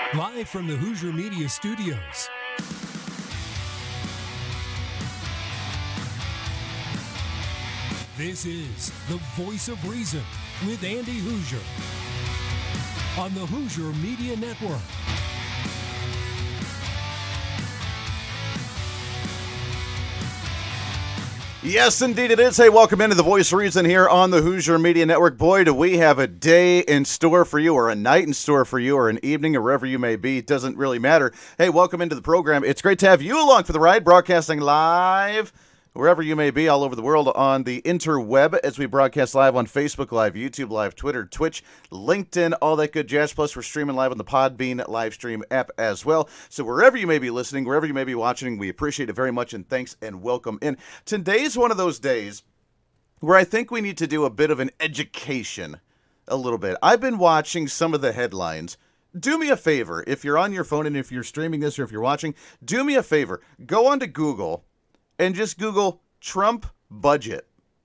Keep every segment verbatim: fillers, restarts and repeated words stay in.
Live from the Hoosier Media Studios. This is the Voice of Reason with Andy Hoosier on the Hoosier Media Network. Yes, indeed it is. Hey, welcome into the Voice of Reason here on the Hoosier Media Network. Boy, do we have a day in store for you, or a night in store for you, or an evening, or wherever you may be. It doesn't really matter. Hey, welcome into the program. It's great to have you along for the ride, broadcasting live wherever you may be all over the world on the interweb as we broadcast live on Facebook Live, YouTube Live, Twitter, Twitch, LinkedIn, all that good jazz. Plus, we're streaming live on the Podbean live stream app as well. So wherever you may be listening, wherever you may be watching, we appreciate it very much, and thanks and welcome in. Today's one of those days where I think we need to do a bit of an education a little bit. I've been watching some of the headlines. Do me a favor, if you're on your phone and if you're streaming this or if you're watching, do me a favor. Go onto Google and just Google Trump budget.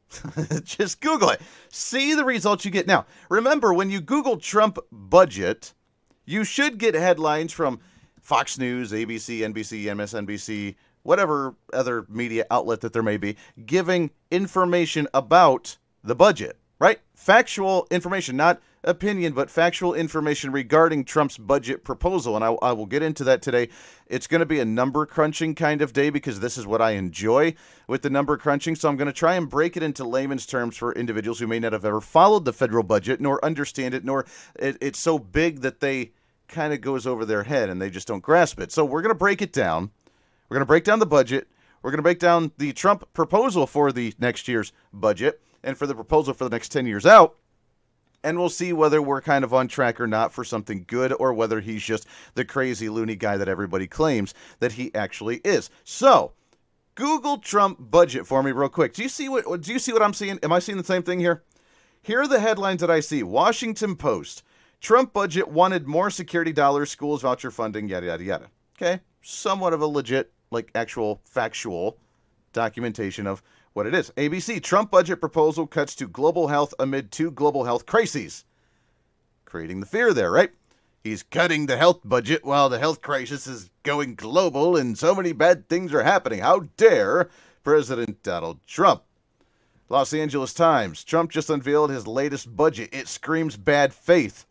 Just Google it. See the results you get. Now, remember, when you Google Trump budget, you should get headlines from Fox News, A B C, N B C, M S N B C, whatever other media outlet that there may be, giving information about the budget, right? Factual information, not opinion, but factual information regarding Trump's budget proposal. And I, I will get into that today. It's going to be a number crunching kind of day because this is what I enjoy with the number crunching. So I'm going to try and break it into layman's terms for individuals who may not have ever followed the federal budget, nor understand it, nor it, it's so big that they kind of goes over their head and they just don't grasp it. So we're going to break it down. We're going to break down the budget. We're going to break down the Trump proposal for the next year's budget and for the proposal for the next ten years out. And we'll see whether we're kind of on track or not for something good, or whether he's just the crazy loony guy that everybody claims that he actually is. So, Google Trump budget for me real quick. Do you see what do you see what I'm seeing? Am I seeing the same thing here? Here are the headlines that I see. Washington Post. Trump budget wanted more security dollars, schools voucher funding, yada, yada, yada. Okay? Somewhat of a legit, like actual factual documentation of what it is. A B C, Trump budget proposal cuts to global health amid two global health crises. Creating the fear there, right? He's cutting the health budget while the health crisis is going global and so many bad things are happening. How dare President Donald Trump? Los Angeles Times, Trump just unveiled his latest budget. It screams bad faith.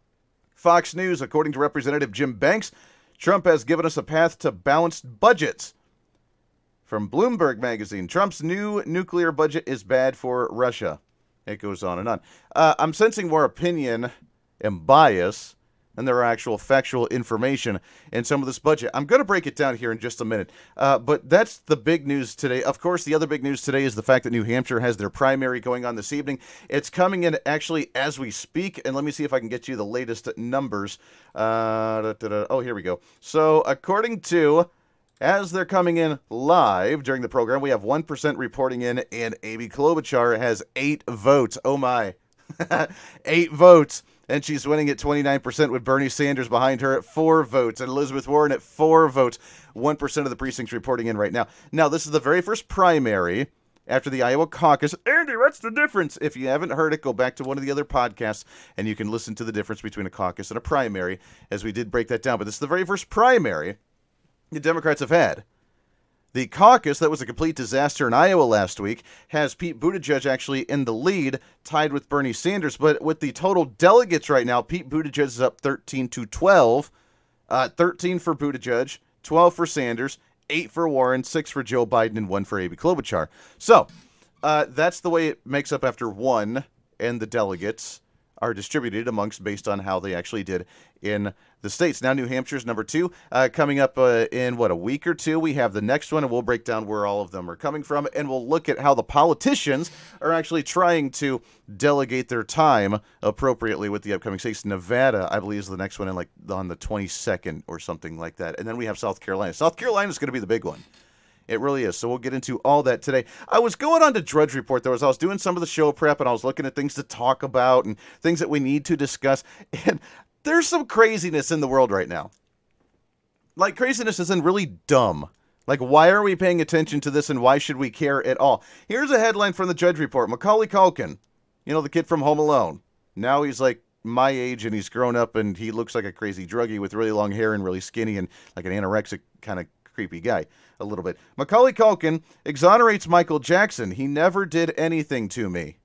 Fox News, according to Representative Jim Banks, Trump has given us a path to balanced budgets. From Bloomberg magazine, Trump's new nuclear budget is bad for Russia. It goes on and on. Uh, I'm sensing more opinion and bias than there are actual factual information in some of this budget. I'm going to break it down here in just a minute. Uh, but that's the big news today. Of course, the other big news today is the fact that New Hampshire has their primary going on this evening. It's coming in actually as we speak. And let me see if I can get you the latest numbers. Uh, da, da, da. Oh, here we go. So according to... As they're coming in live during the program, we have one percent reporting in, and Amy Klobuchar has eight votes. Oh, my. Eight votes. And she's winning at twenty-nine percent with Bernie Sanders behind her at four votes, and Elizabeth Warren at four votes. one percent of the precincts reporting in right now. Now, this is the very first primary after the Iowa caucus. Andy, what's the difference? If you haven't heard it, go back to one of the other podcasts, and you can listen to the difference between a caucus and a primary, as we did break that down. But this is the very first primary the Democrats have had. The caucus, that was a complete disaster in Iowa last week, has Pete Buttigieg actually in the lead, tied with Bernie Sanders. But with the total delegates right now, Pete Buttigieg is up thirteen to twelve. Uh, thirteen for Buttigieg, twelve for Sanders, eight for Warren, six for Joe Biden, and one for Amy Klobuchar. So, uh, that's the way it makes up after one, and the delegates are distributed amongst based on how they actually did in the states. Now New Hampshire's number two. Uh, coming up uh, in, what, a week or two, we have the next one, and we'll break down where all of them are coming from, and we'll look at how the politicians are actually trying to delegate their time appropriately with the upcoming states. Nevada, I believe, is the next one in like on the twenty-second or something like that. And then we have South Carolina. South Carolina is going to be the big one. It really is. So we'll get into all that today. I was going on to Drudge Report, though, as I was doing some of the show prep, and I was looking at things to talk about and things that we need to discuss. And there's some craziness in the world right now. Like, craziness isn't really dumb. Like, why are we paying attention to this, and why should we care at all? Here's a headline from the Drudge Report. Macaulay Culkin, you know, the kid from Home Alone. Now he's like my age and he's grown up and he looks like a crazy druggie with really long hair and really skinny and like an anorexic kind of creepy guy a little bit. Macaulay Culkin exonerates Michael Jackson. He never did anything to me.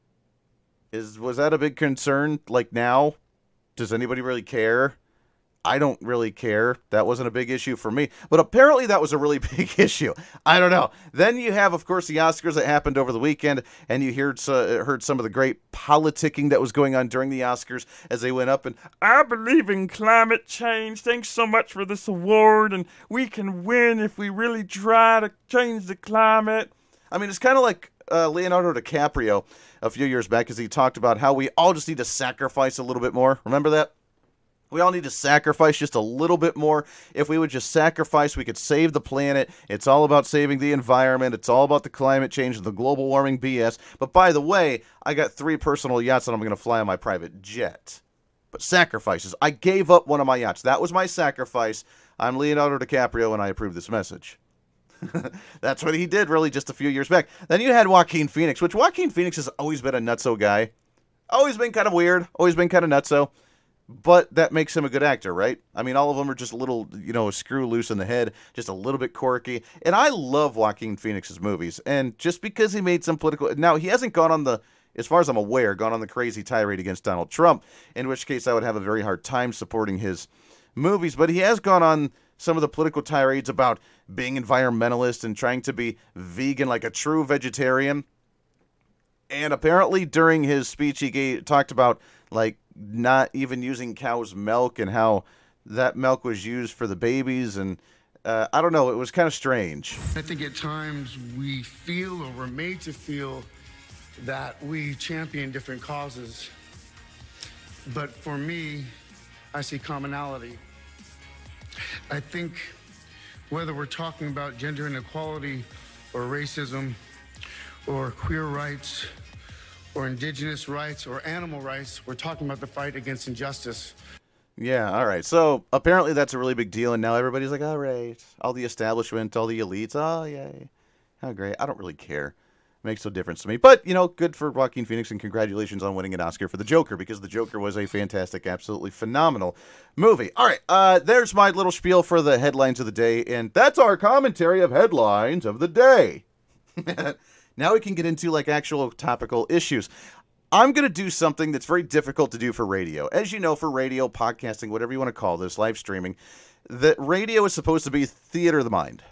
Is was that a big concern? Like now? Does anybody really care? I don't really care. That wasn't a big issue for me. But apparently that was a really big issue. I don't know. Then you have, of course, the Oscars that happened over the weekend, and you heard, uh, heard some of the great politicking that was going on during the Oscars as they went up. And I believe in climate change. Thanks so much for this award, and we can win if we really try to change the climate. I mean, it's kind of like uh, Leonardo DiCaprio a few years back as he talked about how we all just need to sacrifice a little bit more. Remember that? We all need to sacrifice just a little bit more. If we would just sacrifice, we could save the planet. It's all about saving the environment. It's all about the climate change and the global warming B S. But by the way, I got three personal yachts that I'm going to fly on my private jet. But sacrifices. I gave up one of my yachts. That was my sacrifice. I'm Leonardo DiCaprio, and I approve this message. That's what he did, really, just a few years back. Then you had Joaquin Phoenix, which Joaquin Phoenix has always been a nutso guy. Always been kind of weird. Always been kind of nutso. But that makes him a good actor, right? I mean, all of them are just a little, you know, a screw loose in the head, just a little bit quirky. And I love Joaquin Phoenix's movies. And just because he made some political... Now, he hasn't gone on the, as far as I'm aware, gone on the crazy tirade against Donald Trump, in which case I would have a very hard time supporting his movies. But he has gone on some of the political tirades about being environmentalist and trying to be vegan like a true vegetarian. And apparently during his speech, he gave, talked about, like, not even using cow's milk and how that milk was used for the babies. And uh, I don't know, it was kind of strange. I think at times we feel, or we're made to feel, that we champion different causes. But for me, I see commonality. I think whether we're talking about gender inequality or racism or queer rights or indigenous rights or animal rights, we're talking about the fight against injustice. Yeah, all right. So apparently that's a really big deal, and now everybody's like, all right, all the establishment, all the elites, oh, yay, how great. I don't really care. It makes no difference to me. But, you know, good for Joaquin Phoenix, and congratulations on winning an Oscar for The Joker, because The Joker was a fantastic, absolutely phenomenal movie. All right, uh, there's my little spiel for the headlines of the day, and that's our commentary of headlines of the day. Now we can get into, like, actual topical issues. I'm going to do something that's very difficult to do for radio. As you know, for radio, podcasting, whatever you want to call this, live streaming, that radio is supposed to be theater of the mind.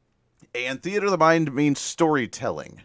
And theater of the mind means storytelling.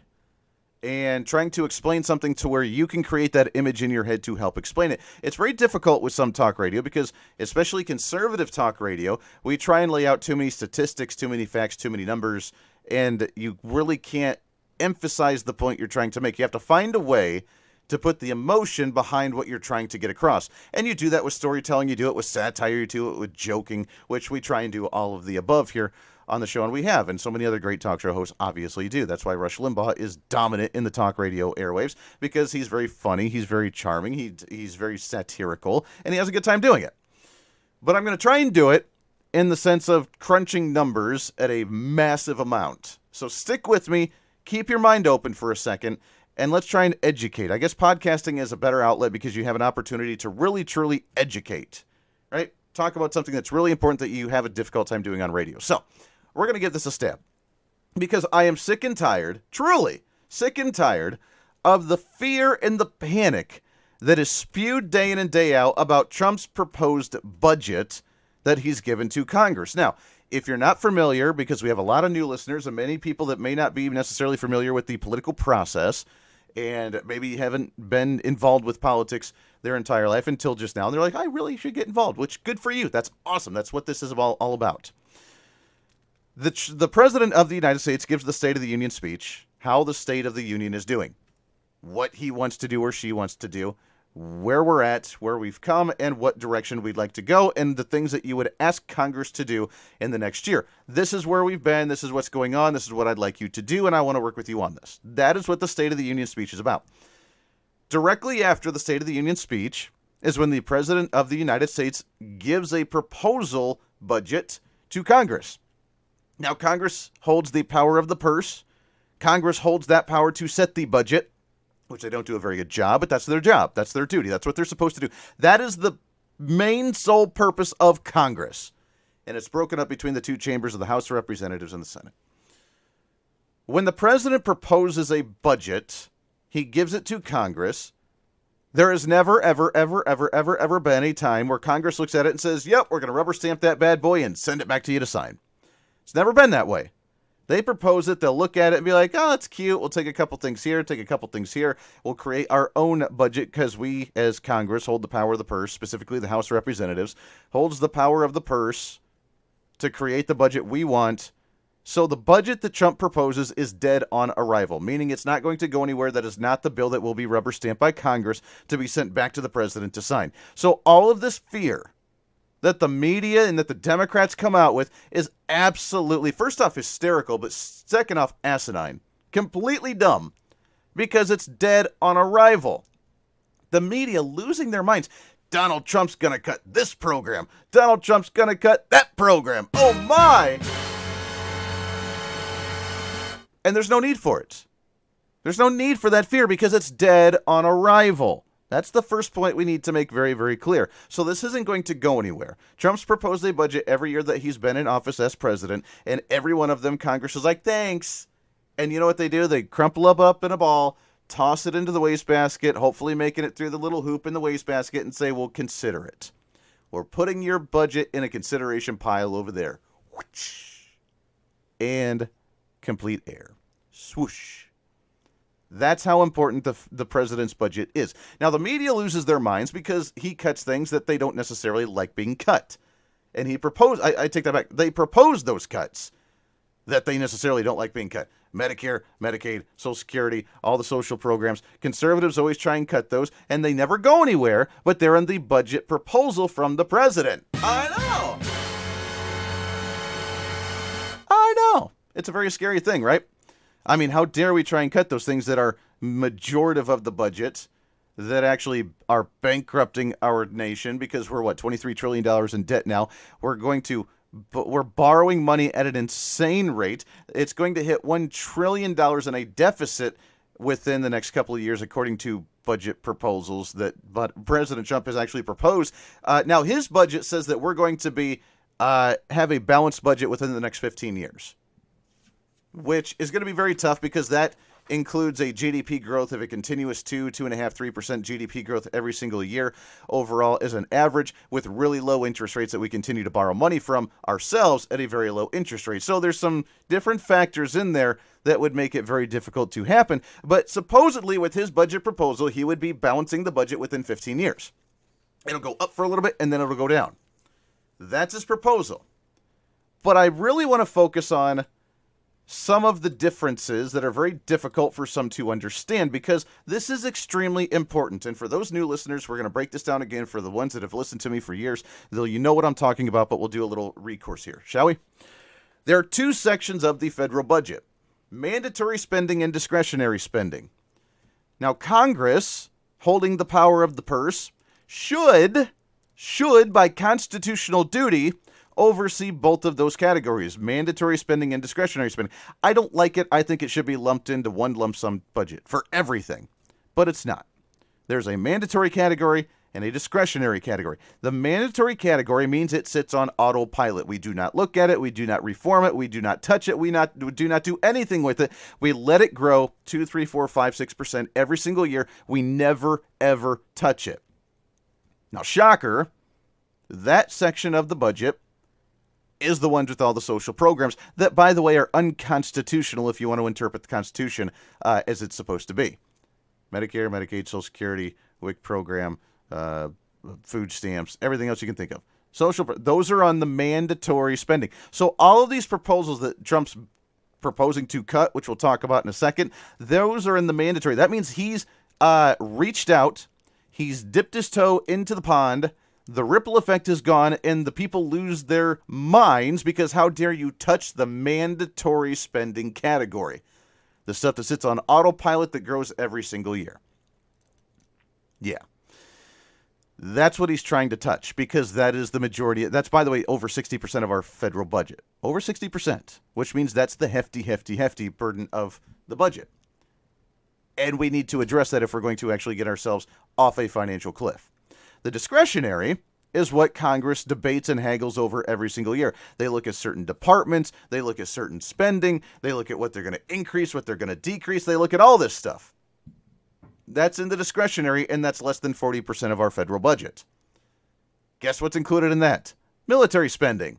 And trying to explain something to where you can create that image in your head to help explain it. It's very difficult with some talk radio because, especially conservative talk radio, we try and lay out too many statistics, too many facts, too many numbers, and you really can't emphasize the point you're trying to make. You have to find a way to put the emotion behind what you're trying to get across. And you do that with storytelling, you do it with satire, you do it with joking, which we try and do all of the above here on the show, and we have, and so many other great talk show hosts obviously do. That's why Rush Limbaugh is dominant in the talk radio airwaves, because he's very funny, he's very charming, he, he's very satirical, and he has a good time doing it. But I'm going to try and do it in the sense of crunching numbers at a massive amount. So stick with me. Keep your mind open for a second, and let's try and educate. I guess podcasting is a better outlet because you have an opportunity to really, truly educate, right? Talk about something that's really important that you have a difficult time doing on radio. So we're going to give this a stab because I am sick and tired, truly sick and tired, of the fear and the panic that is spewed day in and day out about Trump's proposed budget that he's given to Congress. Now, if you're not familiar, because we have a lot of new listeners and many people that may not be necessarily familiar with the political process and maybe haven't been involved with politics their entire life until just now, and they're like, I really should get involved, which good for you. That's awesome. That's what this is all, all about. The, the President of the United States gives the State of the Union speech, how the State of the Union is doing, what he wants to do or she wants to do, where we're at, where we've come, and what direction we'd like to go, and the things that you would ask Congress to do in the next year. This is where we've been, this is what's going on, this is what I'd like you to do, and I want to work with you on this. That is what the State of the Union speech is about. Directly after the State of the Union speech is when the President of the United States gives a proposal budget to Congress. Now, Congress holds the power of the purse. Congress holds that power to set the budget, which they don't do a very good job, but that's their job. That's their duty. That's what they're supposed to do. That is the main sole purpose of Congress. And it's broken up between the two chambers of the House of Representatives and the Senate. When the president proposes a budget, he gives it to Congress. There has never, ever, ever, ever, ever, ever been a time where Congress looks at it and says, yep, we're going to rubber stamp that bad boy and send it back to you to sign. It's never been that way. They propose it, they'll look at it and be like, oh, that's cute. We'll take a couple things here, take a couple things here. We'll create our own budget because we, as Congress, hold the power of the purse, specifically the House of Representatives, holds the power of the purse to create the budget we want. So the budget that Trump proposes is dead on arrival, meaning it's not going to go anywhere. That is not the bill that will be rubber stamped by Congress to be sent back to the president to sign. So all of this fear that the media and that the Democrats come out with is absolutely, first off, hysterical, but second off, asinine. Completely dumb, because it's dead on arrival. The media losing their minds. Donald Trump's going to cut this program. Donald Trump's going to cut that program. Oh, my. And there's no need for it. There's no need for that fear because it's dead on arrival. That's the first point we need to make very, very clear. So this isn't going to go anywhere. Trump's proposed a budget every year that he's been in office as president, and every one of them, Congress is like, thanks. And you know what they do? They crumple up up in a ball, toss it into the wastebasket, hopefully making it through the little hoop in the wastebasket, and say, well, consider it. We're putting your budget in a consideration pile over there. And complete air. Swoosh. That's how important the the president's budget is. Now, the media loses their minds because he cuts things that they don't necessarily like being cut. And he proposed, I, I take that back, they proposed those cuts that they necessarily don't like being cut. Medicare, Medicaid, Social Security, all the social programs. Conservatives always try and cut those, and they never go anywhere, but they're in the budget proposal from the president. I know. I know. It's a very scary thing, right? I mean, how dare we try and cut those things that are majorative of the budget, that actually are bankrupting our nation because we're, what, twenty-three trillion dollars in debt now. We're going to, but we're borrowing money at an insane rate. It's going to hit one trillion dollars in a deficit within the next couple of years, according to budget proposals that but President Trump has actually proposed. Uh, now, his budget says that we're going to be uh, have a balanced budget within the next fifteen years. Which is going to be very tough because that includes a G D P growth of a continuous two, two and a half, three percent G D P growth every single year overall as an average, with really low interest rates that we continue to borrow money from ourselves at a very low interest rate. So there's some different factors in there that would make it very difficult to happen. But supposedly with his budget proposal, he would be balancing the budget within fifteen years. It'll go up for a little bit and then it'll go down. That's his proposal. But I really want to focus on some of the differences that are very difficult for some to understand, because this is extremely important. And for those new listeners, we're going to break this down again. For the ones that have listened to me for years, though, you know what I'm talking about, but we'll do a little recourse here, shall we? There are two sections of the federal budget: mandatory spending and discretionary spending. Now, Congress, holding the power of the purse, should, should by constitutional duty, oversee both of those categories, mandatory spending and discretionary spending. I don't like it. I think it should be lumped into one lump sum budget for everything, but it's not. There's a mandatory category and a discretionary category. The mandatory category means it sits on autopilot. We do not look at it. We do not reform it. We do not touch it. We not we do not do anything with it. We let it grow two, three, four, five, six percent every single year. We never, ever touch it. Now, shocker, that section of the budget is the ones with all the social programs that, by the way, are unconstitutional if you want to interpret the Constitution uh, as it's supposed to be. Medicare, Medicaid, Social Security, W I C program, uh, food stamps, everything else you can think of. Social, those are on the mandatory spending. So all of these proposals that Trump's proposing to cut, which we'll talk about in a second, those are in the mandatory. That means he's uh, reached out, he's dipped his toe into the pond, the ripple effect is gone, and the people lose their minds because how dare you touch the mandatory spending category? The stuff that sits on autopilot that grows every single year. Yeah. That's what he's trying to touch, because that is the majority. That's, by the way, over sixty percent of our federal budget. Over sixty percent, which means that's the hefty, hefty, hefty burden of the budget. And we need to address that if we're going to actually get ourselves off a financial cliff. The discretionary is what Congress debates and haggles over every single year. They look at certain departments, they look at certain spending, they look at what they're going to increase, what they're going to decrease, they look at all this stuff. That's in the discretionary, and that's less than forty percent of our federal budget. Guess what's included in that? Military spending.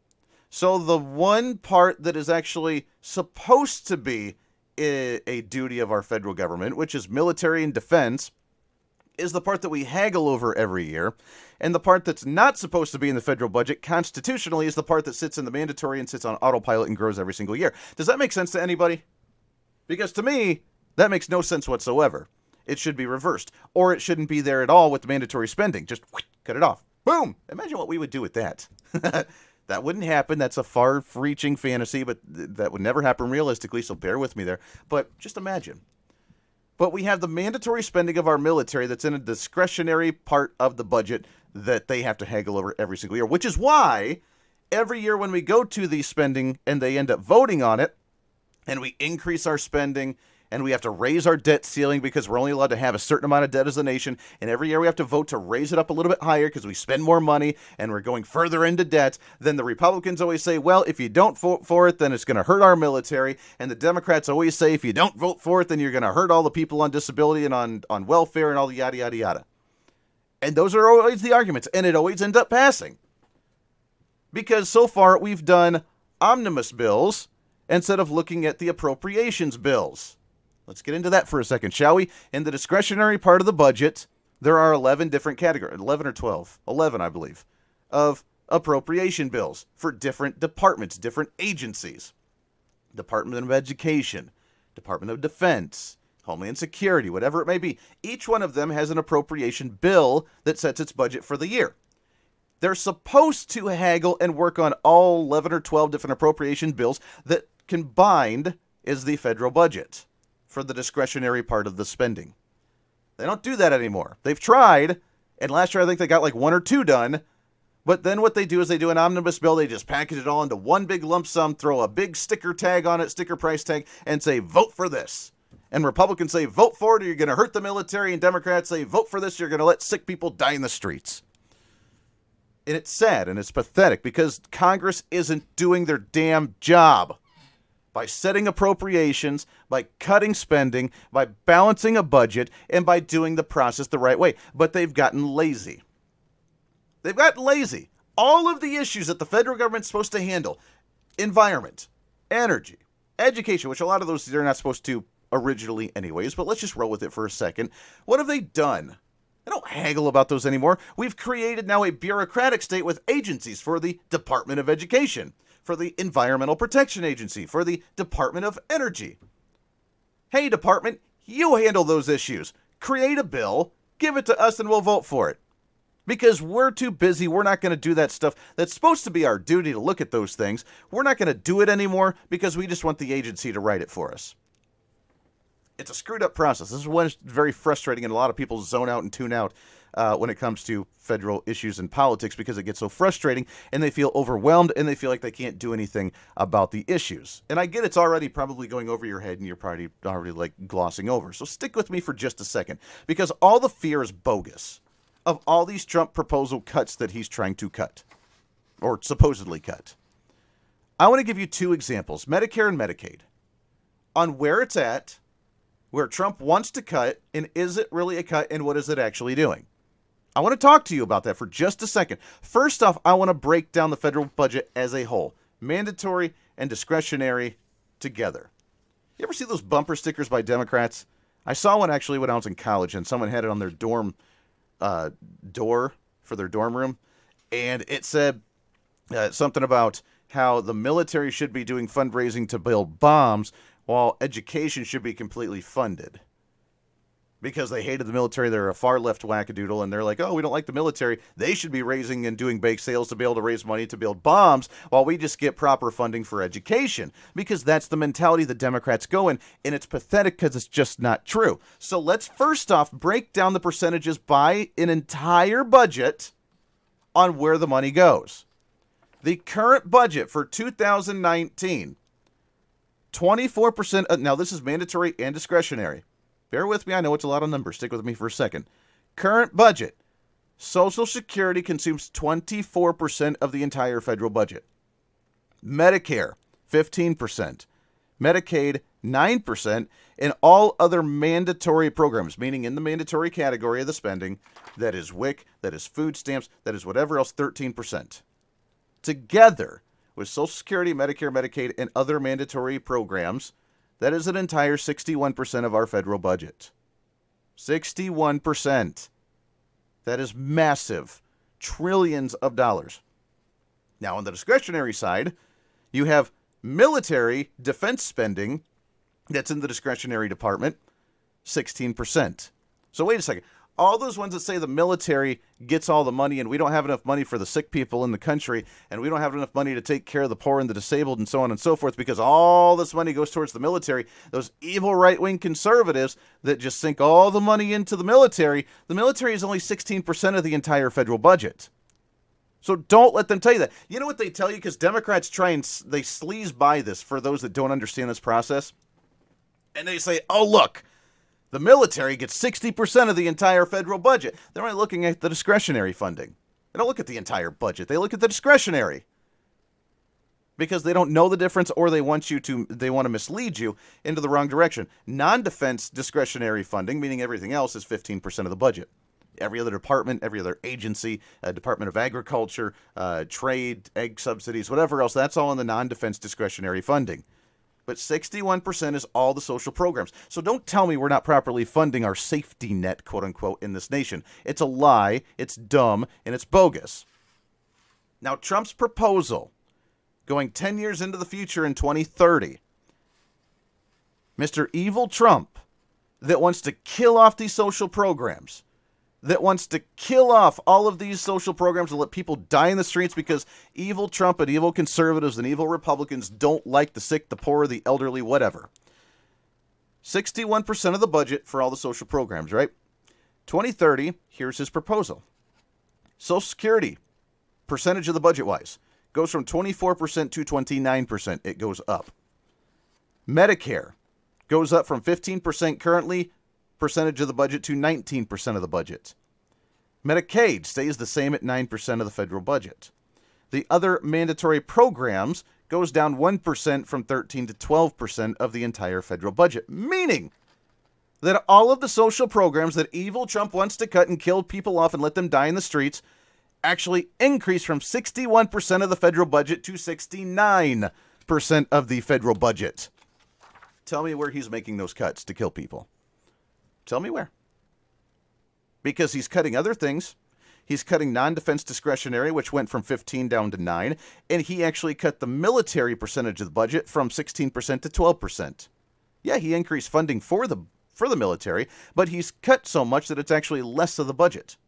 So the one part that is actually supposed to be a, a duty of our federal government, which is military and defense, is the part that we haggle over every year. And the part that's not supposed to be in the federal budget constitutionally is the part that sits in the mandatory and sits on autopilot and grows every single year. Does that make sense to anybody? Because to me, that makes no sense whatsoever. It should be reversed. Or it shouldn't be there at all with the mandatory spending. Just whoosh, cut it off. Boom! Imagine what we would do with that. That wouldn't happen. That's a far-reaching fantasy, but th- that would never happen realistically, so bear with me there. But just imagine. But we have the mandatory spending of our military that's in a discretionary part of the budget that they have to haggle over every single year, which is why every year when we go to the spending and they end up voting on it, and we increase our spending, and we have to raise our debt ceiling because we're only allowed to have a certain amount of debt as a nation, and every year we have to vote to raise it up a little bit higher because we spend more money and we're going further into debt, then the Republicans always say, well, if you don't vote for it, then it's going to hurt our military, and the Democrats always say, if you don't vote for it, then you're going to hurt all the people on disability and on, on welfare and all the yada, yada, yada. And those are always the arguments, and it always ends up passing. Because so far we've done omnibus bills instead of looking at the appropriations bills. Let's get into that for a second, shall we? In the discretionary part of the budget, there are eleven different categories, eleven or twelve, eleven, I believe, of appropriation bills for different departments, different agencies. Department of Education, Department of Defense, Homeland Security, whatever it may be. Each one of them has an appropriation bill that sets its budget for the year. They're supposed to haggle and work on all eleven or twelve different appropriation bills that combined is the federal budget for the discretionary part of the spending. They don't do that anymore. They've tried, and last year I think they got like one or two done, but then what they do is they do an omnibus bill, they just package it all into one big lump sum, throw a big sticker tag on it, sticker price tag, and say, vote for this. And Republicans say, vote for it or you're going to hurt the military, and Democrats say, vote for this, you're going to let sick people die in the streets. And it's sad and it's pathetic because Congress isn't doing their damn job. By setting appropriations, by cutting spending, by balancing a budget, and by doing the process the right way. But they've gotten lazy. They've gotten lazy. All of the issues that the federal government's supposed to handle, environment, energy, education, which a lot of those they're not supposed to originally anyways, but let's just roll with it for a second. What have they done? They don't haggle about those anymore. We've created now a bureaucratic state with agencies for the Department of Education, for the Environmental Protection Agency, for the Department of Energy. Hey, Department, you handle those issues. Create a bill, give it to us, and we'll vote for it. Because we're too busy, we're not going to do that stuff that's supposed to be our duty to look at those things. We're not going to do it anymore because we just want the agency to write it for us. It's a screwed up process. This is one that's very frustrating, and a lot of people zone out and tune out Uh, when it comes to federal issues and politics because it gets so frustrating and they feel overwhelmed and they feel like they can't do anything about the issues. And I get it's already probably going over your head and you're probably already like glossing over. So stick with me for just a second because all the fear is bogus of all these Trump proposal cuts that he's trying to cut or supposedly cut. I want to give you two examples, Medicare and Medicaid, on where it's at, where Trump wants to cut, and is it really a cut, and what is it actually doing? I want to talk to you about that for just a second. First off, I want to break down the federal budget as a whole. Mandatory and discretionary together. You ever see those bumper stickers by Democrats? I saw one actually when I was in college, and someone had it on their dorm uh, door for their dorm room. And it said uh, something about how the military should be doing fundraising to build bombs while education should be completely funded. Because they hated the military, they're a far left wackadoodle, and they're like, oh, we don't like the military. They should be raising and doing bake sales to be able to raise money to build bombs while we just get proper funding for education. Because that's the mentality the Democrats go in, and it's pathetic because it's just not true. So let's first off break down the percentages by an entire budget on where the money goes. The current budget for two thousand nineteen, twenty-four percent, now this is mandatory and discretionary. Bear with me. I know it's a lot of numbers. Stick with me for a second. Current budget. Social Security consumes twenty-four percent of the entire federal budget. Medicare, fifteen percent. Medicaid, nine percent. And all other mandatory programs, meaning in the mandatory category of the spending, that is W I C, that is food stamps, that is whatever else, thirteen percent. Together with Social Security, Medicare, Medicaid, and other mandatory programs, that is an entire sixty-one percent of our federal budget. sixty-one percent. That is massive. Trillions of dollars. Now, on the discretionary side, you have military defense spending that's in the discretionary department, sixteen percent. So wait a second. All those ones that say the military gets all the money and we don't have enough money for the sick people in the country and we don't have enough money to take care of the poor and the disabled and so on and so forth because all this money goes towards the military, those evil right-wing conservatives that just sink all the money into the military, the military is only sixteen percent of the entire federal budget. So don't let them tell you that. You know what they tell you? Because Democrats try and they sleaze by this for those that don't understand this process. And they say, oh, look, the military gets sixty percent of the entire federal budget. They're only looking at the discretionary funding. They don't look at the entire budget. They look at the discretionary. Because they don't know the difference or they want you to, they want to mislead you into the wrong direction. Non-defense discretionary funding, meaning everything else, is fifteen percent of the budget. Every other department, every other agency, uh, Department of Agriculture, uh, trade, egg subsidies, whatever else, that's all in the non-defense discretionary funding. But sixty-one percent is all the social programs. So don't tell me we're not properly funding our safety net, quote unquote, in this nation. It's a lie, it's dumb, and it's bogus. Now, Trump's proposal, going ten years into the future in twenty thirty, Mister Evil Trump, that wants to kill off these social programs, that wants to kill off all of these social programs and let people die in the streets because evil Trump and evil conservatives and evil Republicans don't like the sick, the poor, the elderly, whatever. sixty-one percent of the budget for all the social programs, right? twenty thirty, here's his proposal. Social Security, percentage of the budget-wise, goes from twenty-four percent to twenty-nine percent. It goes up. Medicare goes up from fifteen percent currently, percentage of the budget, to nineteen percent of the budget. Medicaid stays the same at nine percent of the federal budget. The other mandatory programs goes down one percent from thirteen to twelve percent of the entire federal budget, meaning that all of the social programs that evil Trump wants to cut and kill people off and let them die in the streets actually increase from sixty-one percent of the federal budget to sixty-nine percent of the federal budget. Tell me where he's making those cuts to kill people. Tell me where. Because he's cutting other things. He's cutting non-defense discretionary, which went from fifteen down to nine. And he actually cut the military percentage of the budget from sixteen percent to twelve percent. Yeah, he increased funding for the for the military, but he's cut so much that it's actually less of the budget.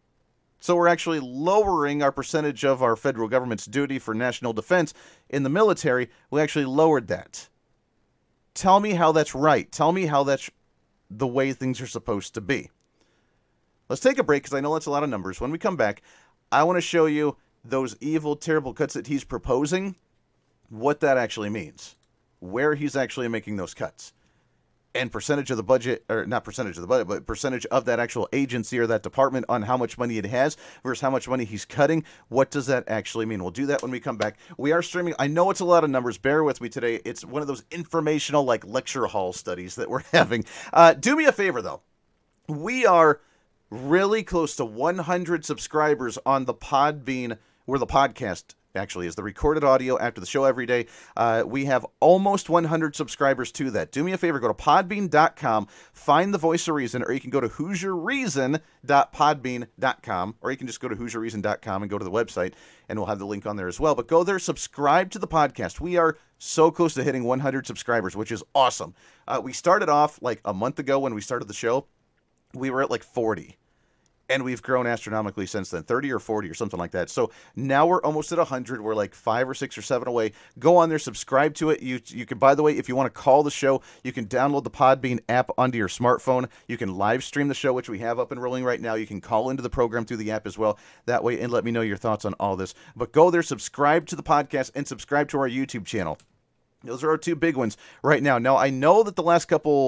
So we're actually lowering our percentage of our federal government's duty for national defense in the military. We actually lowered that. Tell me how that's right. Tell me how that's the way things are supposed to be. Let's take a break because I know that's a lot of numbers. When we come back, I want to show you those evil, terrible cuts that he's proposing, what that actually means, where he's actually making those cuts, and percentage of the budget, or not percentage of the budget, but percentage of that actual agency or that department on how much money it has versus how much money he's cutting. What does that actually mean? We'll do that when we come back. We are streaming. I know it's a lot of numbers. Bear with me today. It's one of those informational, like, lecture hall studies that we're having. Uh, do me a favor, though. We are really close to one hundred subscribers on the Podbean, where the podcast actually is the recorded audio after the show every day. Uh, we have almost one hundred subscribers to that. Do me a favor, go to podbean dot com, find the Voice of Reason, or you can go to hoosier reason dot podbean dot com, or you can just go to hoosier reason dot com and go to the website, and we'll have the link on there as well. But go there, subscribe to the podcast. We are so close to hitting one hundred subscribers, which is awesome. Uh, we started off like a month ago when we started the show. We were at like forty. And we've grown astronomically since then, thirty or forty or something like that. So now we're almost at one hundred. We're like five or six or seven away. Go on there, subscribe to it. You you can, by the way, if you want to call the show, you can download the Podbean app onto your smartphone. You can live stream the show, which we have up and rolling right now. You can call into the program through the app as well. That way, and let me know your thoughts on all this. But go there, subscribe to the podcast, and subscribe to our YouTube channel. Those are our two big ones right now. Now, I know that the last couple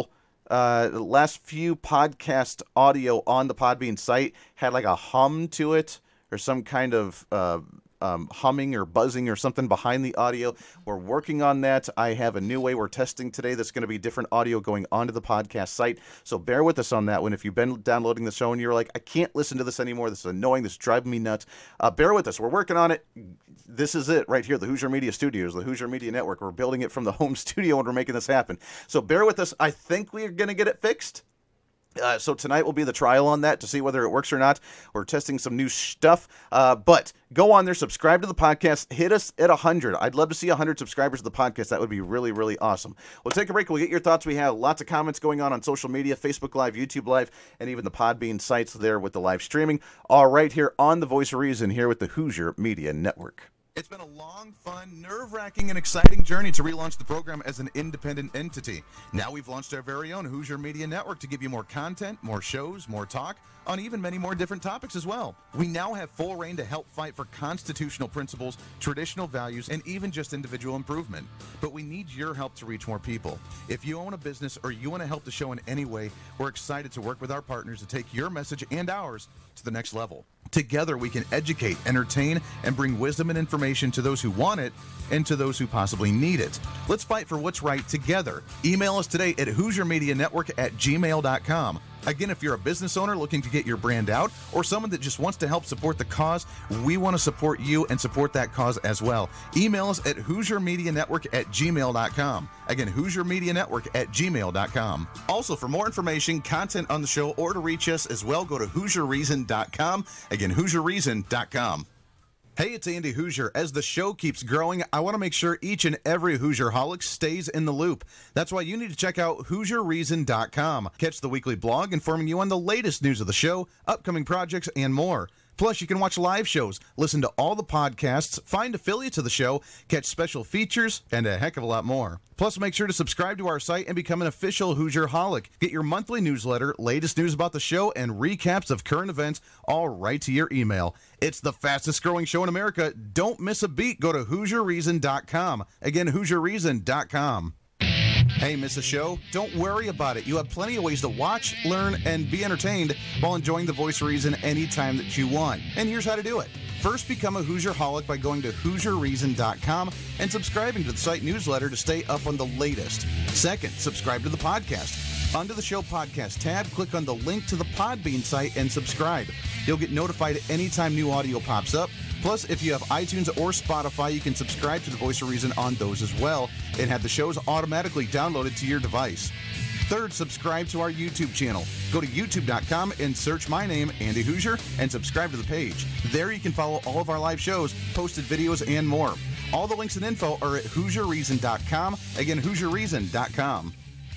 uh, the last few podcast audio on the Podbean site had like a hum to it or some kind of uh, um, humming or buzzing or something behind the audio. We're working on that. I have a new way we're testing today that's going to be different audio going onto the podcast site. So bear with us on that one. If you've been downloading the show and you're like, I can't listen to this anymore, this is annoying, this is driving me nuts, uh, bear with us. We're working on it. This is it right here, the Hoosier Media Studios, the Hoosier Media Network. We're building it from the home studio and we're making this happen. So bear with us. I think we're going to get it fixed. Uh, so tonight will be the trial on that to see whether it works or not. We're testing some new stuff. Uh, but go on there, subscribe to the podcast, hit us at one hundred. I'd love to see one hundred subscribers to the podcast. That would be really, really awesome. We'll take a break. We'll get your thoughts. We have lots of comments going on on social media, Facebook Live, YouTube Live, and even the Podbean sites there with the live streaming. All right, here on The Voice of Reason, here with the Hoosier Media Network. It's been a long, fun, nerve-wracking, and exciting journey to relaunch the program as an independent entity. Now we've launched our very own Hoosier Media Network to give you more content, more shows, more talk, on even many more different topics as well. We now have full reign to help fight for constitutional principles, traditional values, and even just individual improvement. But we need your help to reach more people. If you own a business or you want to help the show in any way, we're excited to work with our partners to take your message and ours to the next level. Together, we can educate, entertain, and bring wisdom and information to those who want it and to those who possibly need it. Let's fight for what's right together. Email us today at hoosier media network at gmail dot com. Again, if you're a business owner looking to get your brand out or someone that just wants to help support the cause, we want to support you and support that cause as well. Email us at hoosier media network at gmail dot com. Again, hoosier media network at gmail dot com. Also, for more information, content on the show, or to reach us as well, go to hoosier reason dot com. Again, hoosier reason dot com. Hey, it's Andy Hoosier. As the show keeps growing, I want to make sure each and every Hoosier-holic stays in the loop. That's why you need to check out hoosier reason dot com. Catch the weekly blog informing you on the latest news of the show, upcoming projects, and more. Plus, you can watch live shows, listen to all the podcasts, find affiliates of the show, catch special features, and a heck of a lot more. Plus, make sure to subscribe to our site and become an official Hoosier-holic. Get your monthly newsletter, latest news about the show, and recaps of current events all right to your email. It's the fastest growing show in America. Don't miss a beat. Go to hoosier reason dot com. Again, hoosier reason dot com. Hey, miss a show? Don't worry about it. You have plenty of ways to watch, learn, and be entertained while enjoying The Voice of Reason anytime that you want. And here's how to do it. First, become a Hoosier-holic by going to hoosier reason dot com and subscribing to the site newsletter to stay up on the latest. Second, subscribe to the podcast. Under the show podcast tab, click on the link to the Podbean site and subscribe. You'll get notified anytime new audio pops up. Plus, if you have iTunes or Spotify, you can subscribe to The Voice of Reason on those as well and have the shows automatically downloaded to your device. Third, subscribe to our YouTube channel. Go to youtube dot com and search my name, Andy Hoosier, and subscribe to the page. There you can follow all of our live shows, posted videos, and more. All the links and info are at hoosier reason dot com. Again, hoosier reason dot com.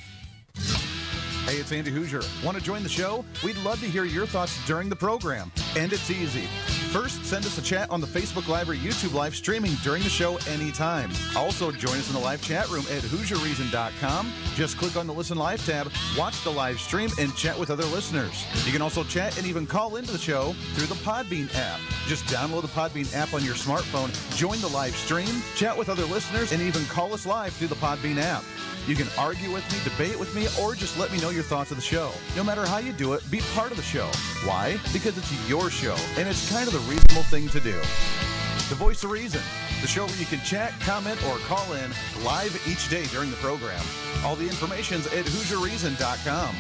Hey, it's Andy Hoosier. Want to join the show? We'd love to hear your thoughts during the program. And it's easy. First, send us a chat on the Facebook Live or YouTube Live streaming during the show anytime. Also, join us in the live chat room at hoosier reason dot com. Just click on the Listen Live tab, watch the live stream, and chat with other listeners. You can also chat and even call into the show through the Podbean app. Just download the Podbean app on your smartphone, join the live stream, chat with other listeners, and even call us live through the Podbean app. You can argue with me, debate with me, or just let me know your thoughts of the show. No matter how you do it, be part of the show. Why? Because it's your show, and it's kind of the reasonable thing to do. The Voice of Reason, the show where you can chat, comment, or call in live each day during the program. All the information's at hoosier reason dot com.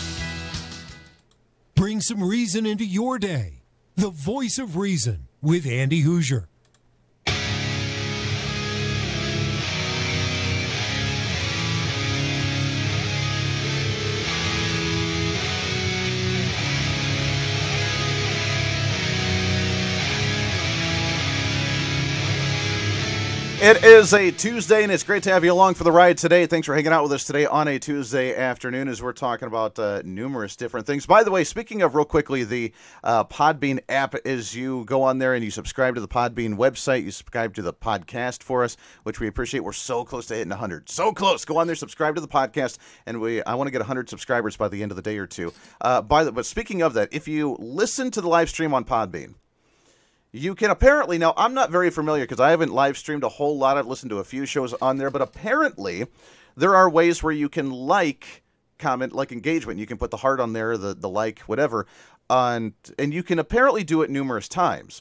Bring some reason into your day. The Voice of Reason with Andy Hoosier. It is a Tuesday, and it's great to have you along for the ride today. Thanks for hanging out with us today on a Tuesday afternoon as we're talking about uh, numerous different things. By the way, speaking of real quickly, the uh, Podbean app is you go on there and you subscribe to the Podbean website. You subscribe to the podcast for us, which we appreciate. We're so close to hitting one hundred. So close. Go on there, subscribe to the podcast, and we I want to get one hundred subscribers by the end of the day or two. Uh, by the, but speaking of that, if you listen to the live stream on Podbean, you can apparently, now I'm not very familiar because I haven't live streamed a whole lot. I've listened to a few shows on there, but apparently there are ways where you can like comment, like engagement. You can put the heart on there, the, the like, whatever. On, and you can apparently do it numerous times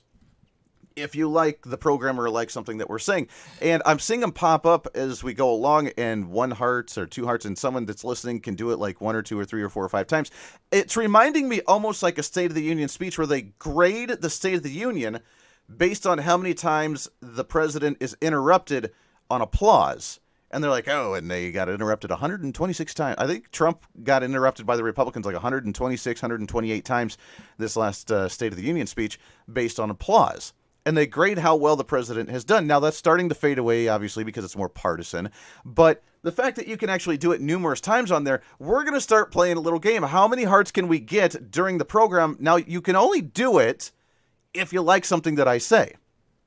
if you like the program or like something that we're saying. And I'm seeing them pop up as we go along, and one heart or two hearts, and someone that's listening can do it like one or two or three or four or five times. It's reminding me almost like a State of the Union speech where they grade the State of the Union based on how many times the president is interrupted on applause. And they're like, oh, and they got interrupted one hundred twenty-six times. I think Trump got interrupted by the Republicans like one hundred twenty-six, one hundred twenty-eight times this last uh, State of the Union speech based on applause. And they grade how well the president has done. Now, that's starting to fade away, obviously, because it's more partisan. But the fact that you can actually do it numerous times on there, we're going to start playing a little game. How many hearts can we get during the program? Now, you can only do it if you like something that I say.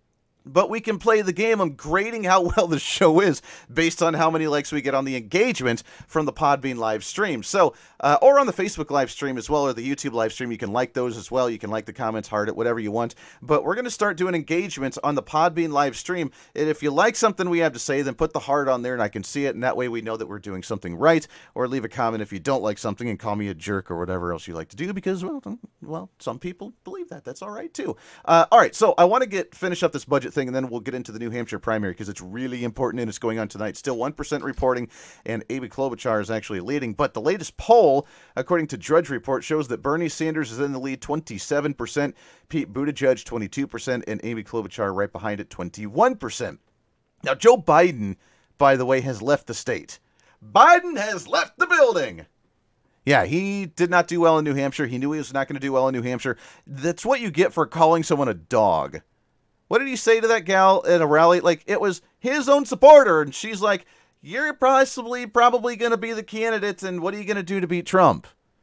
But we can play the game of grading how well the show is based on how many likes we get on the engagement from the Podbean live stream. So, uh, or on the Facebook live stream as well, or the YouTube live stream. You can like those as well. You can like the comments, heart it, whatever you want. But we're going to start doing engagements on the Podbean live stream. And if you like something we have to say, then put the heart on there and I can see it. And that way we know that we're doing something right. Or leave a comment if you don't like something and call me a jerk or whatever else you like to do. Because, well, well, some people believe that. That's all right, too. Uh, all right, so I want to get finish up this budget thing, and then we'll get into the New Hampshire primary because it's really important and it's going on tonight. Still one percent reporting, and Amy Klobuchar is actually leading. But the latest poll, according to Drudge Report, shows that Bernie Sanders is in the lead twenty-seven percent, Pete Buttigieg twenty-two percent, and Amy Klobuchar right behind at twenty-one percent. Now, Joe Biden, by the way, has left the state. Biden has left the building. Yeah, he did not do well in New Hampshire. He knew he was not going to do well in New Hampshire. That's what you get for calling someone a dog. What did he say to that gal at a rally? Like, it was his own supporter, and she's like, you're possibly probably going to be the candidate, and what are you going to do to beat Trump?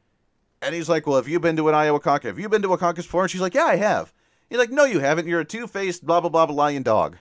And he's like, well, have you been to an Iowa caucus? Have you been to a caucus before? And she's like, yeah, I have. He's like, no, you haven't. You're a two-faced, blah, blah, blah, blah, lying dog.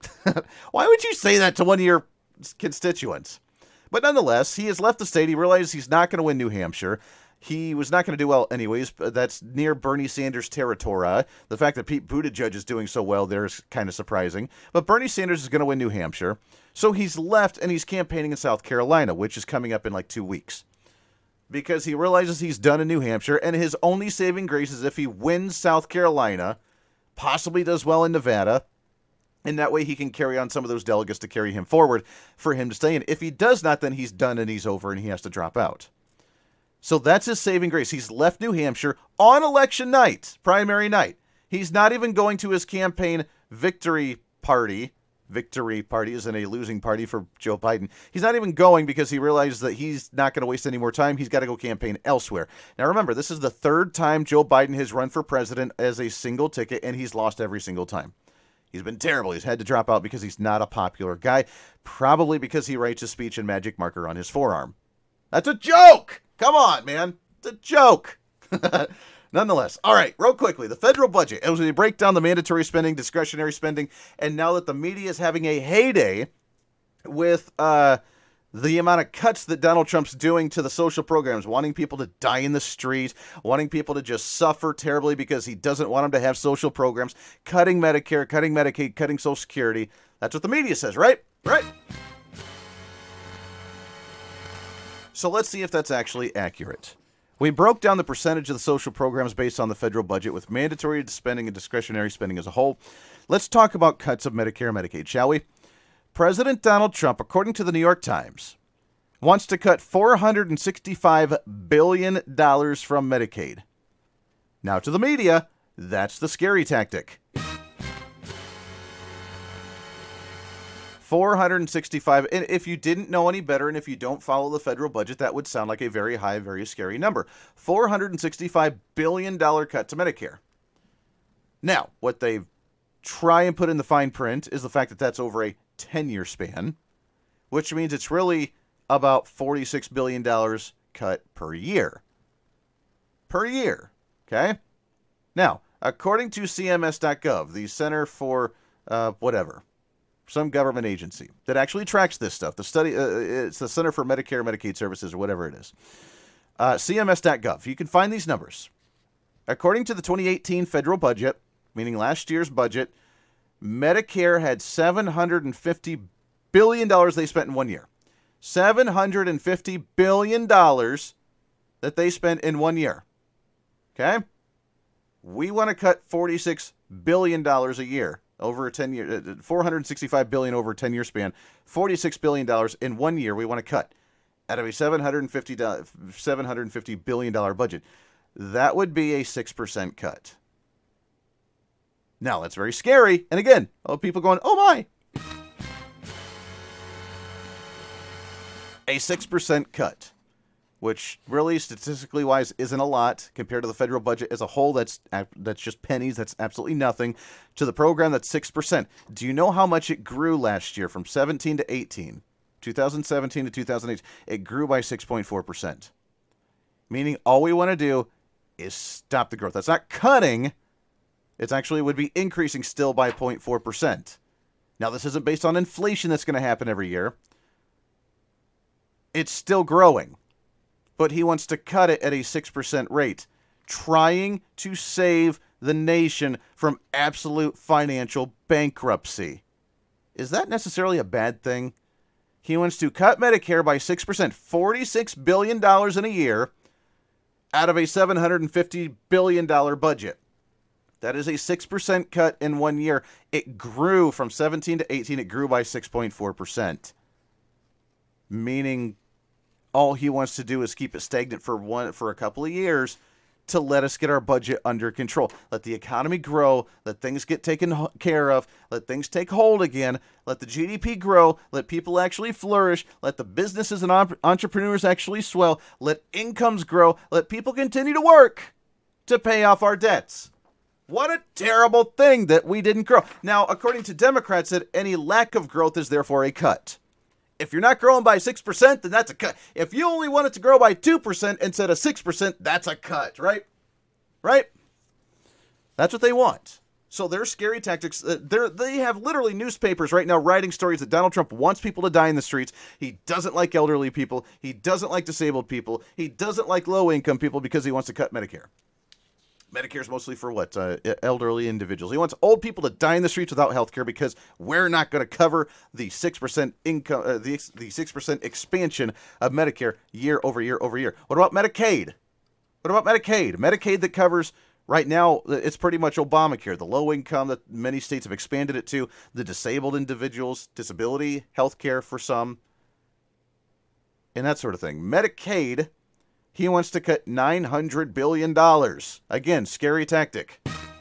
Why would you say that to one of your constituents? But nonetheless, he has left the state. He realizes he's not going to win New Hampshire. He was not going to do well anyways. That's near Bernie Sanders' territory. The fact that Pete Buttigieg is doing so well there is kind of surprising. But Bernie Sanders is going to win New Hampshire. So he's left and he's campaigning in South Carolina, which is coming up in like two weeks. Because he realizes he's done in New Hampshire, and his only saving grace is if he wins South Carolina, possibly does well in Nevada, and that way he can carry on some of those delegates to carry him forward for him to stay in. If he does not, then he's done and he's over and he has to drop out. So that's his saving grace. He's left New Hampshire on election night, primary night. He's not even going to his campaign victory party. Victory party isn't a losing party for Joe Biden. He's not even going because he realizes that he's not going to waste any more time. He's got to go campaign elsewhere. Now remember, this is the third time Joe Biden has run for president as a single ticket, and he's lost every single time. He's been terrible. He's had to drop out because he's not a popular guy, probably because he writes a speech in magic marker on his forearm. That's a joke! Come on, man. It's a joke. Nonetheless. All right, real quickly, the federal budget. As we break down the mandatory spending, discretionary spending, and now that the media is having a heyday with uh, the amount of cuts that Donald Trump's doing to the social programs, wanting people to die in the street, wanting people to just suffer terribly because he doesn't want them to have social programs, cutting Medicare, cutting Medicaid, cutting Social Security. That's what the media says, right? Right. So let's see if that's actually accurate. We broke down the percentage of the social programs based on the federal budget with mandatory spending and discretionary spending as a whole. Let's talk about cuts of Medicare and Medicaid, shall we? President Donald Trump, according to the New York Times, wants to cut four hundred sixty-five billion dollars from Medicaid. Now to the media, that's the scary tactic. four hundred sixty-five, and if you didn't know any better, and if you don't follow the federal budget, that would sound like a very high, very scary number. four hundred sixty-five billion dollars cut to Medicare. Now, what they try and put in the fine print is the fact that that's over a ten-year span, which means it's really about forty-six billion dollars cut per year. Per year, okay? Now, according to C M S dot gov, the Center for uh, whatever, some government agency that actually tracks this stuff. The study, uh, it's the Center for Medicare and Medicaid Services or whatever it is. Uh, C M S dot gov. You can find these numbers. According to the twenty eighteen federal budget, meaning last year's budget, Medicare had seven hundred fifty billion dollars they spent in one year. seven hundred fifty billion dollars that they spent in one year. Okay? We want to cut forty-six billion dollars a year over a ten-year, four hundred sixty-five billion dollars over a ten-year span. forty-six billion dollars in one year we want to cut out of a seven hundred fifty billion dollars budget. That would be a six percent cut. Now, that's very scary. And again, oh, people going, oh my. A six percent cut, which really statistically wise isn't a lot compared to the federal budget as a whole. That's that's just pennies. That's absolutely nothing. To the program, that's six percent. Do you know how much it grew last year from seventeen to eighteen? twenty seventeen to two thousand eighteen. It grew by six point four percent. Meaning all we want to do is stop the growth. That's not cutting. It's actually would be increasing still by zero point four percent. Now, this isn't based on inflation that's going to happen every year. It's still growing. But he wants to cut it at a six percent rate, trying to save the nation from absolute financial bankruptcy. Is that necessarily a bad thing? He wants to cut Medicare by six percent, forty-six billion dollars in a year, out of a seven hundred fifty billion dollars budget. That is a six percent cut in one year. It grew from seventeen to eighteen. It grew by six point four percent. Meaning all he wants to do is keep it stagnant for one for a couple of years to let us get our budget under control. Let the economy grow. Let things get taken care of. Let things take hold again. Let the G D P grow. Let people actually flourish. Let the businesses and entrepreneurs actually swell. Let incomes grow. Let people continue to work to pay off our debts. What a terrible thing that we didn't grow. Now, according to Democrats, that any lack of growth is therefore a cut. If you're not growing by six percent, then that's a cut. If you only want it to grow by two percent instead of six percent, that's a cut, right? Right? That's what they want. So their scary tactics, uh, they have literally newspapers right now writing stories that Donald Trump wants people to die in the streets. He doesn't like elderly people. He doesn't like disabled people. He doesn't like low-income people because he wants to cut Medicare. Medicare is mostly for what? Uh, elderly individuals. He wants old people to die in the streets without health care because we're not going to cover the six percent income, uh, the, the six percent expansion of Medicare year over year over year. What about Medicaid? What about Medicaid? Medicaid that covers, right now, it's pretty much Obamacare. The low income that many states have expanded it to, the disabled individuals, disability, health care for some, and that sort of thing. Medicaid, he wants to cut nine hundred billion dollars. Again, scary tactic.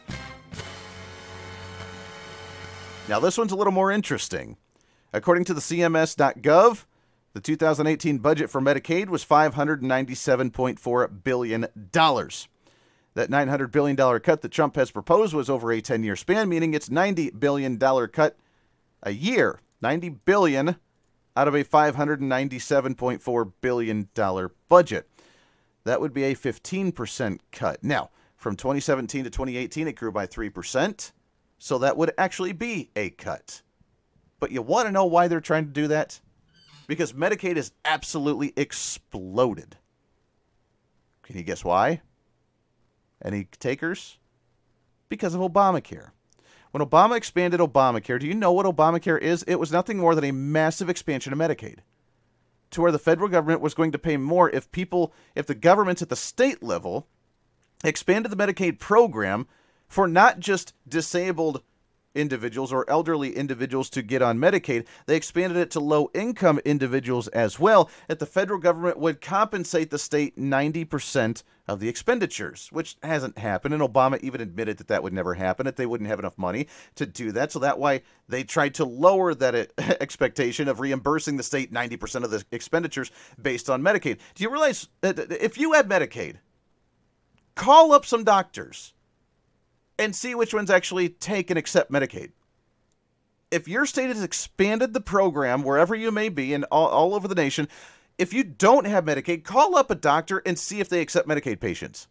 Now, this one's a little more interesting. According to the C M S dot gov, the two thousand eighteen budget for Medicaid was five hundred ninety-seven point four billion dollars. That nine hundred billion dollars cut that Trump has proposed was over a ten-year span, meaning it's ninety billion dollars cut a year. ninety billion dollars out of a five hundred ninety-seven point four billion dollars budget. That would be a fifteen percent cut. Now, from twenty seventeen to twenty eighteen, it grew by three percent. So that would actually be a cut. But you want to know why they're trying to do that? Because Medicaid has absolutely exploded. Can you guess why? Any takers? Because of Obamacare. When Obama expanded Obamacare, do you know what Obamacare is? It was nothing more than a massive expansion of Medicaid, to where the federal government was going to pay more if people, if the governments at the state level expanded the Medicaid program for not just disabled individuals or elderly individuals to get on Medicaid. They expanded it to low-income individuals as well, that the federal government would compensate the state ninety percent of the expenditures, which hasn't happened, and Obama even admitted that that would never happen, that they wouldn't have enough money to do that, so that's why they tried to lower that expectation of reimbursing the state ninety percent of the expenditures based on Medicaid. Do you realize that if you have Medicaid, call up some doctors and see which ones actually take and accept Medicaid. If your state has expanded the program, wherever you may be, and all, all over the nation, if you don't have Medicaid, call up a doctor and see if they accept Medicaid patients.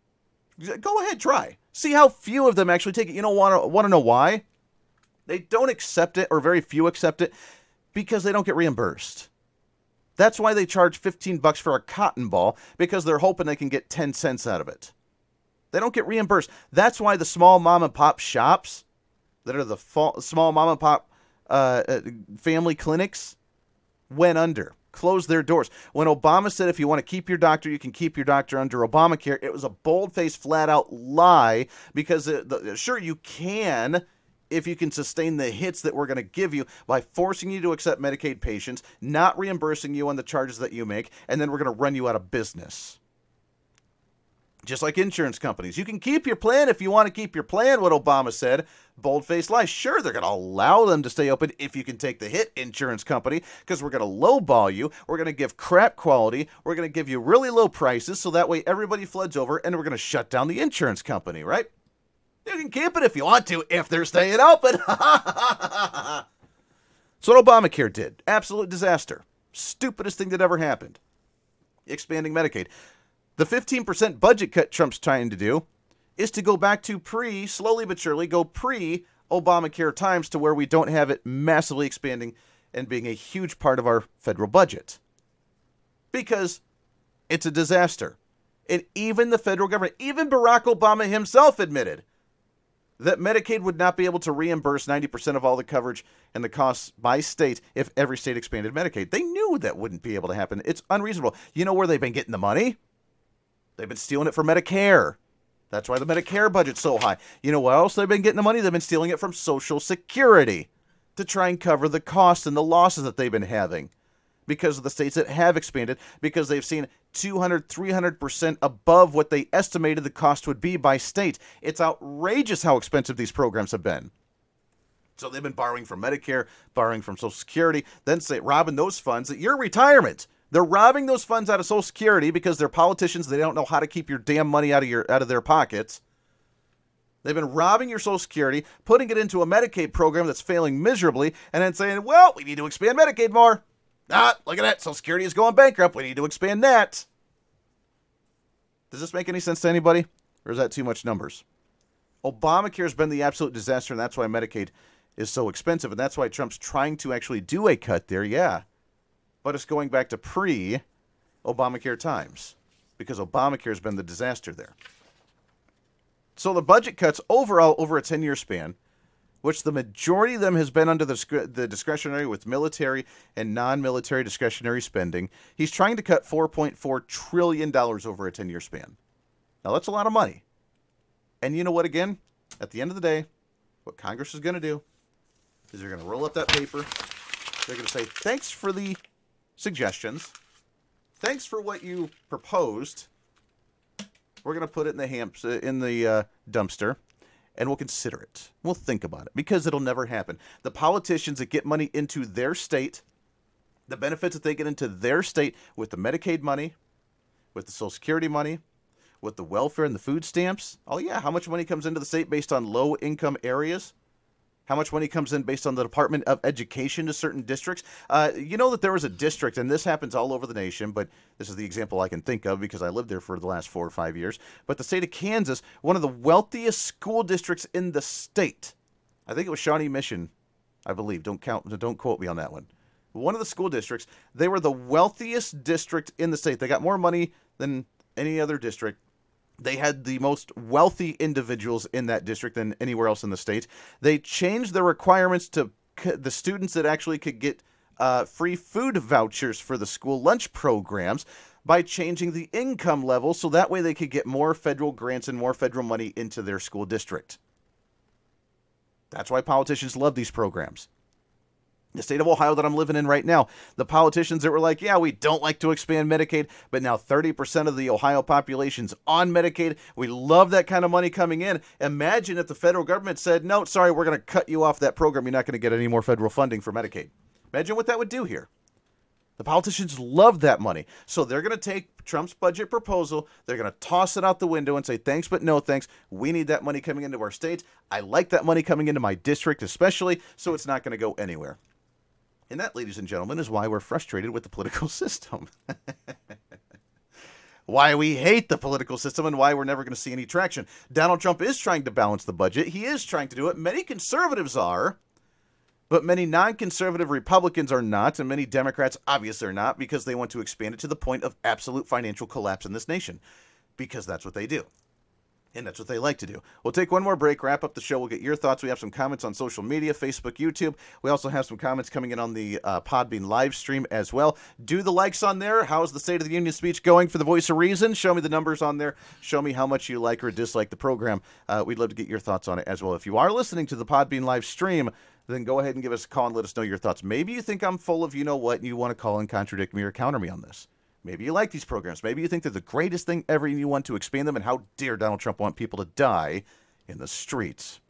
Go ahead, try. See how few of them actually take it. You don't want to want to know why? They don't accept it, or very few accept it, because they don't get reimbursed. That's why they charge fifteen bucks for a cotton ball, because they're hoping they can get ten cents out of it. They don't get reimbursed. That's why the small mom and pop shops that are the fa- small mom and pop uh, uh, family clinics went under. closed their doors. When Obama said if you want to keep your doctor, you can keep your doctor under Obamacare, it was a bold-faced, flat-out lie because, uh, the, sure, you can if you can sustain the hits that we're going to give you by forcing you to accept Medicaid patients, not reimbursing you on the charges that you make, and then we're going to run you out of business. Just like insurance companies. You can keep your plan if you want to keep your plan, what Obama said. Bold-faced lie. Sure, they're going to allow them to stay open if you can take the hit, insurance company, because we're going to lowball you. We're going to give crap quality. We're going to give you really low prices, so that way everybody floods over, and we're going to shut down the insurance company, right? You can keep it if you want to, if they're staying open. That's what Obamacare did. Absolute disaster. Stupidest thing that ever happened. Expanding Medicaid. The fifteen percent budget cut Trump's trying to do is to go back to pre, slowly but surely, go pre-Obamacare times to where we don't have it massively expanding and being a huge part of our federal budget. Because it's a disaster. And even the federal government, even Barack Obama himself admitted that Medicaid would not be able to reimburse ninety percent of all the coverage and the costs by state if every state expanded Medicaid. They knew that wouldn't be able to happen. It's unreasonable. You know where they've been getting the money? They've been stealing it from Medicare. That's why the Medicare budget's so high. You know where else they've been getting the money? They've been stealing it from Social Security to try and cover the costs and the losses that they've been having because of the states that have expanded, because they've seen two hundred, three hundred percent above what they estimated the cost would be by state. It's outrageous how expensive these programs have been. So they've been borrowing from Medicare, borrowing from Social Security, then say robbing those funds at your retirement. They're robbing those funds out of Social Security because they're politicians. They don't know how to keep your damn money out of your out of their pockets. They've been robbing your Social Security, putting it into a Medicaid program that's failing miserably, and then saying, well, we need to expand Medicaid more. Ah, look at that. Social Security is going bankrupt. We need to expand that. Does this make any sense to anybody? Or is that too much numbers? Obamacare has been the absolute disaster, and that's why Medicaid is so expensive, and that's why Trump's trying to actually do a cut there, yeah. But it's going back to pre-Obamacare times because Obamacare has been the disaster there. So the budget cuts overall over a ten-year span, which the majority of them has been under the, the discretionary with military and non-military discretionary spending. He's trying to cut four point four trillion dollars over a ten-year span. Now, that's a lot of money. And you know what, again? At the end of the day, what Congress is going to do is they're going to roll up that paper. They're going to say, thanks for the suggestions. Thanks for what you proposed. We're going to put it in the hamps, uh, in the uh, dumpster, and we'll consider it. We'll think about it because it'll never happen. The politicians that get money into their state, the benefits that they get into their state with the Medicaid money, with the Social Security money, with the welfare and the food stamps. Oh, yeah. How much money comes into the state based on low-income areas? How much money comes in based on the Department of Education to certain districts? Uh, you know that there was a district, and this happens all over the nation, but this is the example I can think of because I lived there for the last four or five years. But the state of Kansas, one of the wealthiest school districts in the state. I think it was Shawnee Mission, I believe. Don't count. Don't quote me on that one. One of the school districts, they were the wealthiest district in the state. They got more money than any other district. They had the most wealthy individuals in that district than anywhere else in the state. They changed the requirements to c- the students that actually could get uh, free food vouchers for the school lunch programs by changing the income level so that way they could get more federal grants and more federal money into their school district. That's why politicians love these programs. The state of Ohio that I'm living in right now, the politicians that were like, yeah, we don't like to expand Medicaid, but now thirty percent of the Ohio population's on Medicaid. We love that kind of money coming in. Imagine if the federal government said, no, sorry, we're going to cut you off that program. You're not going to get any more federal funding for Medicaid. Imagine what that would do here. The politicians love that money. So they're going to take Trump's budget proposal, they're going to toss it out the window and say, thanks, but no thanks. We need that money coming into our state. I like that money coming into my district especially, so it's not going to go anywhere. And that, ladies and gentlemen, is why we're frustrated with the political system. Why we hate the political system and why we're never going to see any traction. Donald Trump is trying to balance the budget. He is trying to do it. Many conservatives are, but many non-conservative Republicans are not, and many Democrats obviously are not because they want to expand it to the point of absolute financial collapse in this nation because that's what they do. And that's what they like to do. We'll take one more break, wrap up the show. We'll get your thoughts. We have some comments on social media, Facebook, YouTube. We also have some comments coming in on the uh, Podbean live stream as well. Do the likes on there. How's the State of the Union speech going for the Voice of Reason? Show me the numbers on there. Show me how much you like or dislike the program. Uh, we'd love to get your thoughts on it as well. If you are listening to the Podbean live stream, then go ahead and give us a call and let us know your thoughts. Maybe you think I'm full of you-know-what and you want to call and contradict me or counter me on this. Maybe you like these programs. Maybe you think they're the greatest thing ever and you want to expand them. And how dare Donald Trump want people to die in the streets?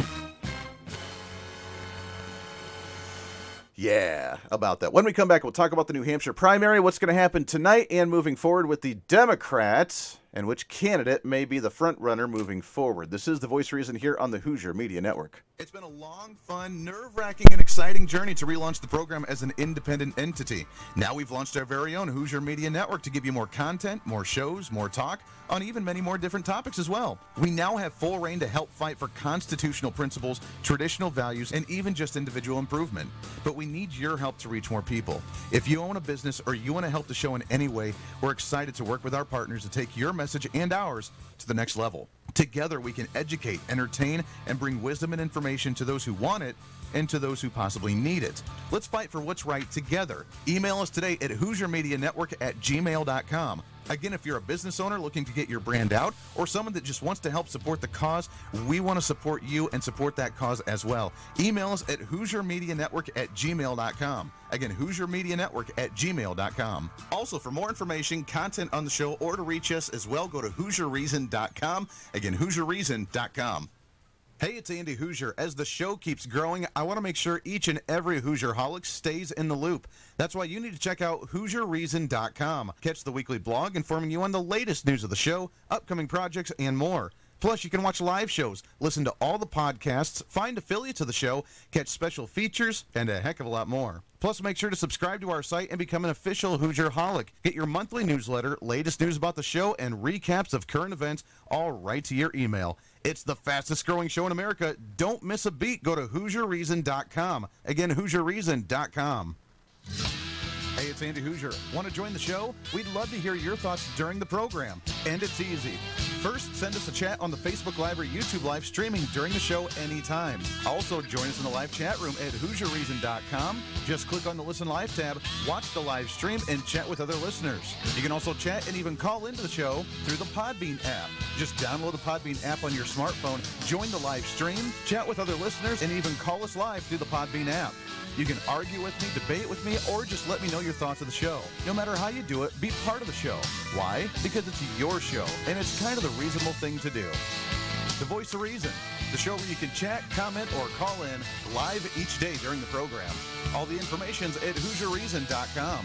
Yeah, about that. When we come back, we'll talk about the New Hampshire primary, what's going to happen tonight and moving forward with the Democrats, and which candidate may be the front runner moving forward. This is the Voice of Reason here on the Hoosier Media Network. It's been a long, fun, nerve-wracking, and exciting journey to relaunch the program as an independent entity. Now we've launched our very own Hoosier Media Network to give you more content, more shows, more talk, on even many more different topics as well. We now have full reign to help fight for constitutional principles, traditional values, and even just individual improvement. But we need your help to reach more people. If you own a business or you want to help the show in any way, we're excited to work with our partners to take your message and ours to the next level. Together we can educate, entertain, and bring wisdom and information to those who want it and to those who possibly need it. Let's fight for what's right together. Email us today at hoosier media network at gmail dot com. Again, if you're a business owner looking to get your brand out or someone that just wants to help support the cause, we want to support you and support that cause as well. Email us at hoosier media network at gmail dot com. Again, hoosier media network at gmail dot com. Also, for more information, content on the show, or to reach us as well, go to hoosier reason dot com. Again, hoosier reason dot com. Hey, it's Andy Hoosier. As the show keeps growing, I want to make sure each and every Hoosier-holic stays in the loop. That's why you need to check out hoosier reason dot com. Catch the weekly blog informing you on the latest news of the show, upcoming projects, and more. Plus, you can watch live shows, listen to all the podcasts, find affiliates of the show, catch special features, and a heck of a lot more. Plus, make sure to subscribe to our site and become an official Hoosier-holic. Get your monthly newsletter, latest news about the show, and recaps of current events all right to your email. It's the fastest growing show in America. Don't miss a beat. Go to hoosier reason dot com. Again, hoosier reason dot com. Hey, it's Andy Hoosier. Want to join the show? We'd love to hear your thoughts during the program. And it's easy. First, send us a chat on the Facebook Live or YouTube Live streaming during the show anytime. Also, join us in the live chat room at hoosier reason dot com. Just click on the Listen Live tab, watch the live stream, and chat with other listeners. You can also chat and even call into the show through the Podbean app. Just download the Podbean app on your smartphone, join the live stream, chat with other listeners, and even call us live through the Podbean app. You can argue with me, debate with me, or just let me know your thoughts of the show. No matter how you do it, be part of the show. Why? Because it's your show, and it's kind of the reasonable thing to do. The Voice of Reason, the show where you can chat, comment, or call in live each day during the program. All the information's at hoosier reason dot com.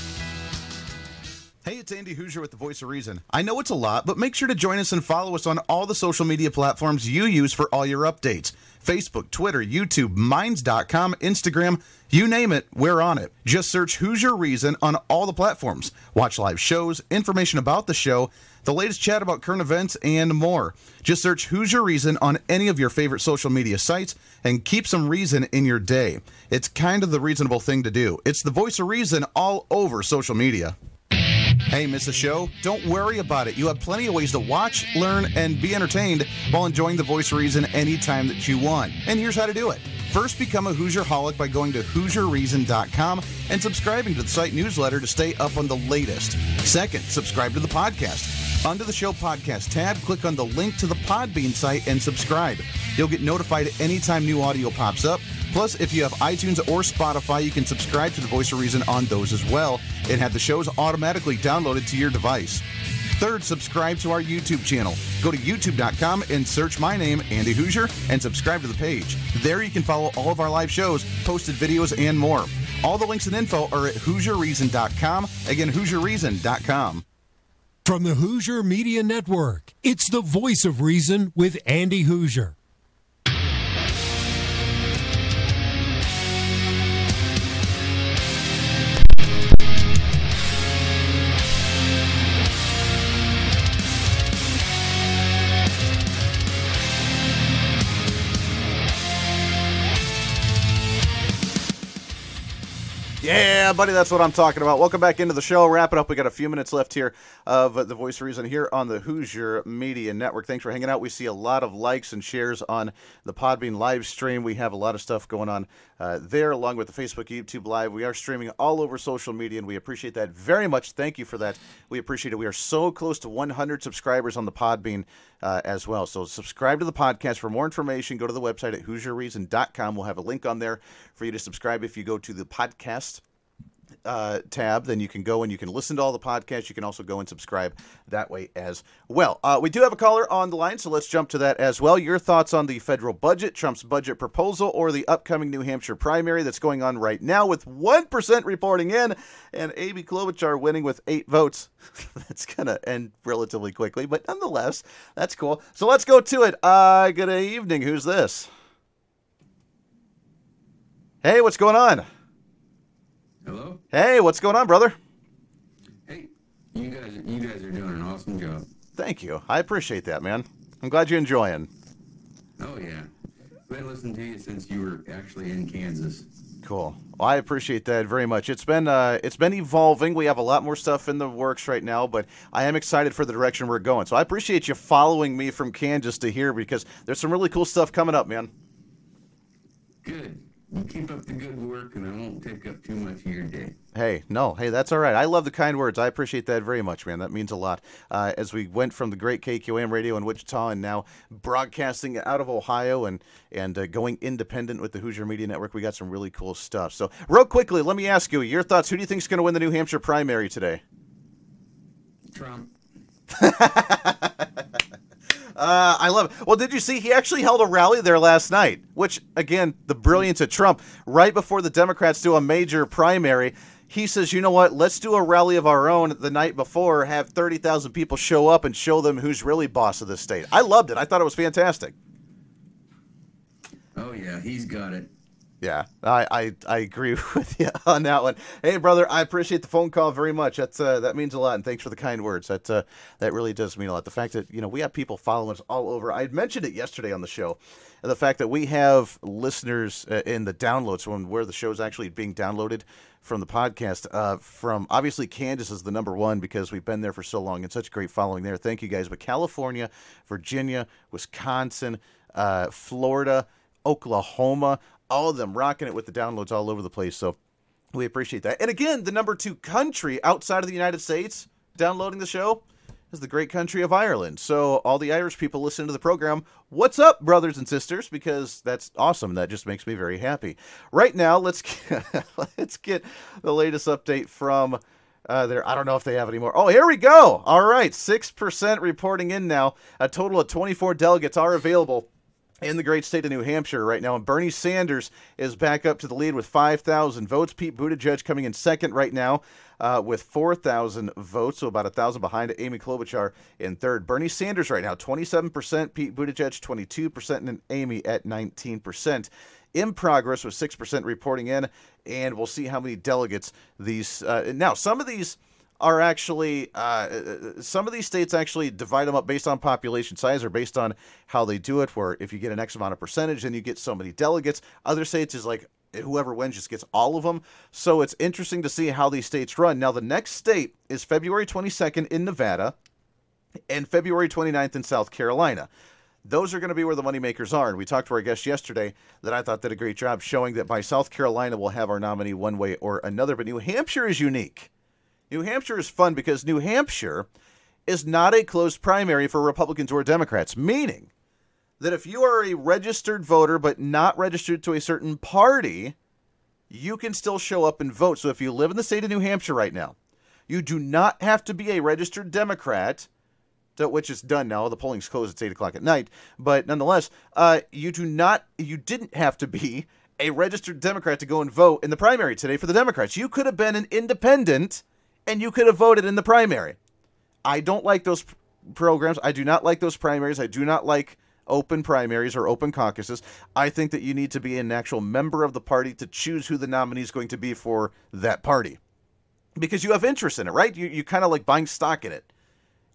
Hey, it's Andy Hoosier with the Voice of Reason. I know it's a lot, but make sure to join us and follow us on all the social media platforms you use for all your updates. Facebook, Twitter, YouTube, minds dot com, Instagram, you name it, we're on it. Just search Hoosier Reason on all the platforms. Watch live shows, information about the show, the latest chat about current events, and more. Just search Hoosier Reason on any of your favorite social media sites and keep some reason in your day. It's kind of the reasonable thing to do. It's the Voice of Reason all over social media. Hey, miss a show? Don't worry about it. You have plenty of ways to watch, learn, and be entertained while enjoying the Voice of Reason anytime that you want. And here's how to do it. First, become a Hoosier-holic by going to hoosier reason dot com and subscribing to the site newsletter to stay up on the latest. Second, subscribe to the podcast. Under the show podcast tab, click on the link to the Podbean site and subscribe. You'll get notified anytime new audio pops up. Plus, if you have iTunes or Spotify, you can subscribe to the Voice of Reason on those as well and have the shows automatically downloaded to your device. Third, subscribe to our YouTube channel. Go to youtube dot com and search my name, Andy Hoosier, and subscribe to the page. There you can follow all of our live shows, posted videos, and more. All the links and info are at hoosier reason dot com. Again, hoosier reason dot com. From the Hoosier Media Network, it's the Voice of Reason with Andy Hoosier. Yeah, buddy, that's what I'm talking about. Welcome back into the show. Wrap it up. We got a few minutes left here of uh, the Voice of Reason here on the Hoosier Media Network. Thanks for hanging out. We see a lot of likes and shares on the Podbean live stream. We have a lot of stuff going on uh, there, along with the Facebook, YouTube Live. We are streaming all over social media, and we appreciate that very much. Thank you for that. We appreciate it. We are so close to one hundred subscribers on the Podbean uh, as well. So subscribe to the podcast. For more information, go to the website at hoosier reason dot com. We'll have a link on there for you to subscribe. If you go to the podcast Uh, tab, then you can go and you can listen to all the podcasts. You can also go and subscribe that way as well. Uh, we do have a caller on the line, so let's jump to that as well. Your thoughts on the federal budget, Trump's budget proposal, or the upcoming New Hampshire primary that's going on right now with one percent reporting in and Amy Klobuchar winning with eight votes. That's going to end relatively quickly, but nonetheless, that's cool. So let's go to it. Uh, good evening. Who's this? Hey, what's going on? Hello? Hey, what's going on, brother? Hey, you guys you guys are doing an awesome job. Thank you. I appreciate that, man. I'm glad you're enjoying. Oh, yeah. I've been listening to you since you were actually in Kansas. Cool. Well, I appreciate that very much. It's been uh, it's been evolving. We have a lot more stuff in the works right now, but I am excited for the direction we're going. So I appreciate you following me from Kansas to here because there's some really cool stuff coming up, man. Good. You keep up the good work, and I won't take up too much of your day. Hey, no. Hey, that's all right. I love the kind words. I appreciate that very much, man. That means a lot. Uh, as we went from the great K Q A M radio in Wichita and now broadcasting out of Ohio and, and uh, going independent with the Hoosier Media Network, we got some really cool stuff. So real quickly, let me ask you, your thoughts. Who do you think is going to win the New Hampshire primary today? Trump. Uh, I love it. Well, did you see he actually held a rally there last night, which, again, the brilliance of Trump, right before the Democrats do a major primary, he says, you know what, let's do a rally of our own the night before, have thirty thousand people show up and show them who's really boss of this state. I loved it. I thought it was fantastic. Oh, yeah, he's got it. Yeah, I, I, I agree with you on that one. Hey, brother, I appreciate the phone call very much. That's uh, that means a lot, and thanks for the kind words. That uh, that really does mean a lot. The fact that you know we have people following us all over. I had mentioned it yesterday on the show, and the fact that we have listeners uh, in the downloads when where the show is actually being downloaded from the podcast. Uh, from obviously Kansas is the number one because we've been there for so long and such a great following there. Thank you guys. But California, Virginia, Wisconsin, uh, Florida, Oklahoma. All of them rocking it with the downloads all over the place. So we appreciate that. And again, the number two country outside of the United States downloading the show is the great country of Ireland. So all the Irish people listening to the program, what's up, brothers and sisters? Because that's awesome. That just makes me very happy. Right now, let's get, let's get the latest update from uh, there. I don't know if they have any more. Oh, here we go. All right, six percent reporting in now. A total of twenty-four delegates are available in the great state of New Hampshire right now. And Bernie Sanders is back up to the lead with five thousand votes. Pete Buttigieg coming in second right now uh, with four thousand votes, so about one thousand behind Amy Klobuchar in third. Bernie Sanders right now, twenty-seven percent. Pete Buttigieg, twenty-two percent. And Amy at nineteen percent. In progress with six percent reporting in, and we'll see how many delegates these... Uh, now, some of these... are actually, uh, some of these states actually divide them up based on population size or based on how they do it, where if you get an X amount of percentage, then you get so many delegates. Other states is like whoever wins just gets all of them. So it's interesting to see how these states run. Now, the next state is February twenty-second in Nevada and February twenty-ninth in South Carolina. Those are going to be where the moneymakers are. And we talked to our guest yesterday that I thought did a great job showing that by South Carolina, we'll have our nominee one way or another. But New Hampshire is unique. New Hampshire is fun because New Hampshire is not a closed primary for Republicans or Democrats, meaning that if you are a registered voter but not registered to a certain party, you can still show up and vote. So if you live in the state of New Hampshire right now, you do not have to be a registered Democrat, which is done now. The polling's closed at eight o'clock at night. But nonetheless, uh, you do not, you didn't have to be a registered Democrat to go and vote in the primary today for the Democrats. You could have been an independent and you could have voted in the primary. I don't like those p- programs. I do not like those primaries. I do not like open primaries or open caucuses. I think that you need to be an actual member of the party to choose who the nominee is going to be for that party. Because you have interest in it, right? You, you kind of like buying stock in it.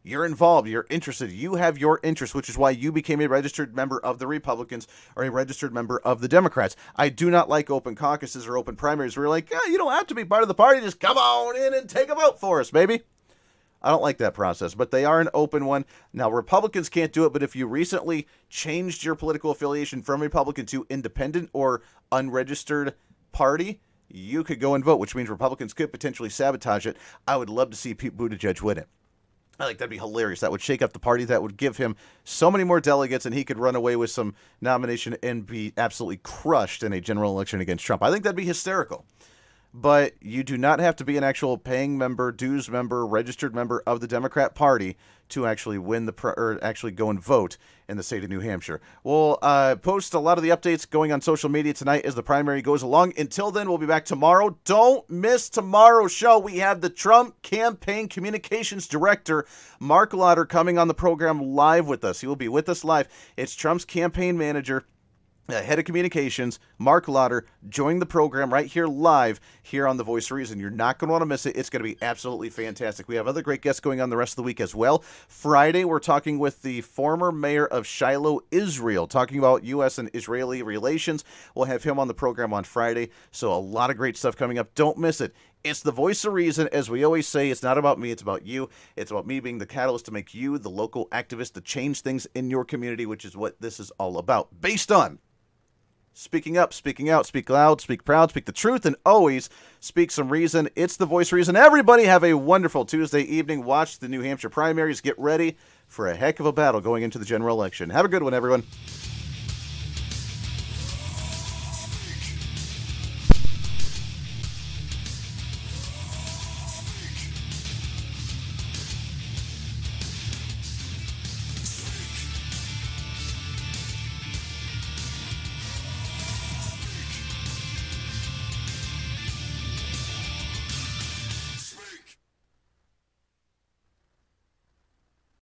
You're involved. You're interested. You have your interest, which is why you became a registered member of the Republicans or a registered member of the Democrats. I do not like open caucuses or open primaries where you're like, yeah, you don't have to be part of the party. Just come on in and take a vote for us, baby. I don't like that process, but they are an open one. Now, Republicans can't do it, but if you recently changed your political affiliation from Republican to independent or unregistered party, you could go and vote, which means Republicans could potentially sabotage it. I would love to see Pete Buttigieg win it. I think that'd be hilarious. That would shake up the party. That would give him so many more delegates, and he could run away with some nomination and be absolutely crushed in a general election against Trump. I think that'd be hysterical. But you do not have to be an actual paying member, dues member, registered member of the Democrat Party to actually win the pr- or actually go and vote in the state of New Hampshire. We'll uh, post a lot of the updates going on social media tonight as the primary goes along. Until then, we'll be back tomorrow. Don't miss tomorrow's show. We have the Trump Campaign Communications Director, Mark Lauder, coming on the program live with us. He will be with us live. It's Trump's campaign manager, Uh, head of communications, Mark Lauder, joining the program right here live here on The Voice of Reason. You're not going to want to miss it. It's going to be absolutely fantastic. We have other great guests going on the rest of the week as well. Friday, we're talking with the former mayor of Shiloh, Israel, talking about U S and Israeli relations. We'll have him on the program on Friday. So a lot of great stuff coming up. Don't miss it. It's The Voice of Reason. As we always say, it's not about me, it's about you. It's about me being the catalyst to make you the local activist to change things in your community, which is what this is all about. Based on speaking up, speaking out, speak loud, speak proud, speak the truth, and always speak some reason. It's The Voice of Reason. Everybody have a wonderful Tuesday evening. Watch the New Hampshire primaries. Get ready for a heck of a battle going into the general election. Have a good one, everyone.